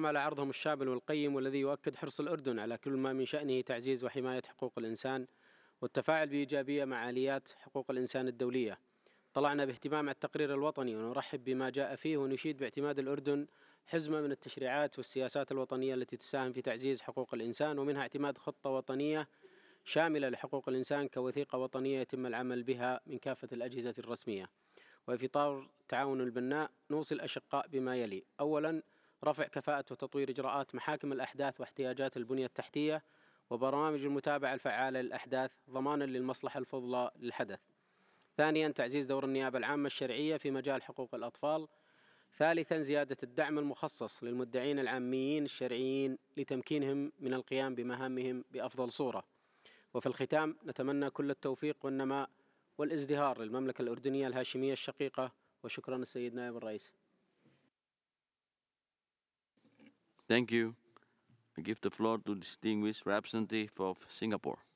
وحضورهم على عرضهم الشامل والقيم، والذي يؤكد حرص الأردن على كل ما من شأنه تعزيز وحماية حقوق الإنسان والتفاعل بإيجابية مع آليات حقوق الإنسان الدولية. طلعنا باهتمام على التقرير الوطني ونرحب بما جاء فيه، ونشيد باعتماد الأردن حزمة من التشريعات والسياسات الوطنية التي تساهم في تعزيز حقوق الإنسان، ومنها اعتماد خطة وطنية شاملة لحقوق الإنسان كوثيقة وطنية يتم العمل بها من كافة الأجهزة الرسمية. وفي إطار التعاون البناء نوصي الأشقاء بما يلي: أولا، رفع كفاءة وتطوير إجراءات محاكم الأحداث واحتياجات البنية التحتية وبرامج المتابعة الفعالة للأحداث ضمانا للمصلحة الفضلى للحدث. ثانيا، تعزيز دور النيابة العامة الشرعية في مجال حقوق الأطفال. ثالثا، زيادة الدعم المخصص للمدعين العاميين الشرعيين لتمكينهم من القيام بمهامهم بأفضل صورة. وفي الختام، نتمنى كل التوفيق والنماء والازدهار للمملكة الأردنية الهاشمية الشقيقة. وشكرا السيد نائب الرئيس. Thank you. I give the floor to the distinguished representative of Singapore.